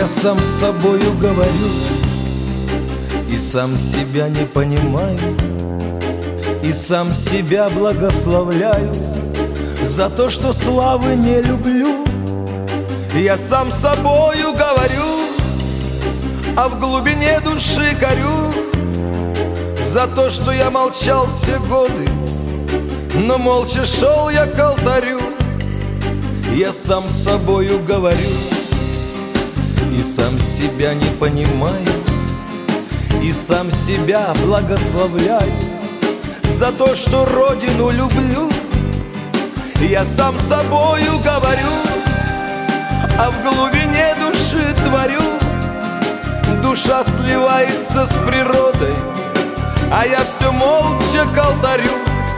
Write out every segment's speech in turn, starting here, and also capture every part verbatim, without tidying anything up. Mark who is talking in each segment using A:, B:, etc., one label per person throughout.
A: Я сам с собою говорю и сам себя не понимаю, и сам себя благословляю за то, что славы не люблю. Я сам с собою говорю, а в глубине души корю за то, что я молчал все годы, но молча шел я к алтарю. Я сам с собою говорю и сам себя не понимаю, и сам себя благословляю за то, что Родину люблю. Я сам с собою говорю, а в глубине души творю. Душа сливается с природой, а я все молча к алтарю.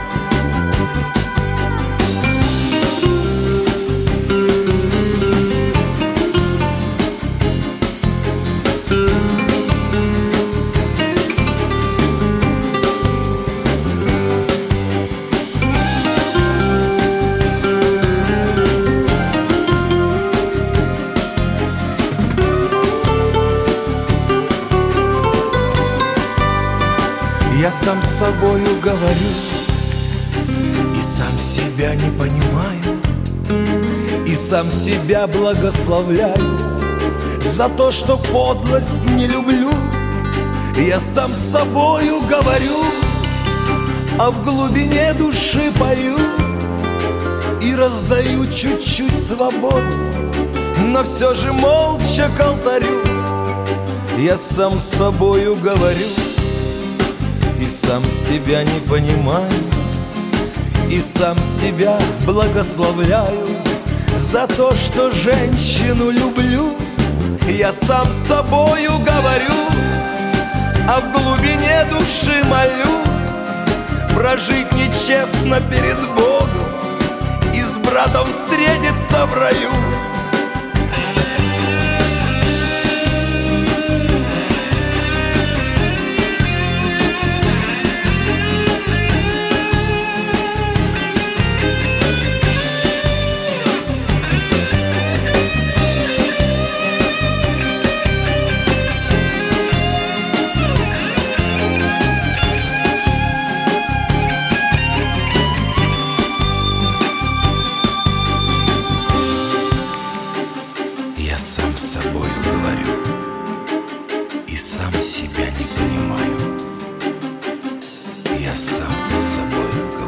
A: Я сам с собою говорю и сам себя не понимаю, и сам себя благословляю за то, что подлость не люблю. Я сам с собою говорю, а в глубине души пою и раздаю чуть-чуть свободу, но все же молча к алтарю. Я сам с собою говорю и сам себя не понимаю, и сам себя благословляю за то, что женщину люблю. Я сам с собою говорю, а в глубине души молю прожить нечестно перед Богом и с братом встретиться в раю. Я сам с собою говорю и сам себя не понимаю. Я сам с собою говорю.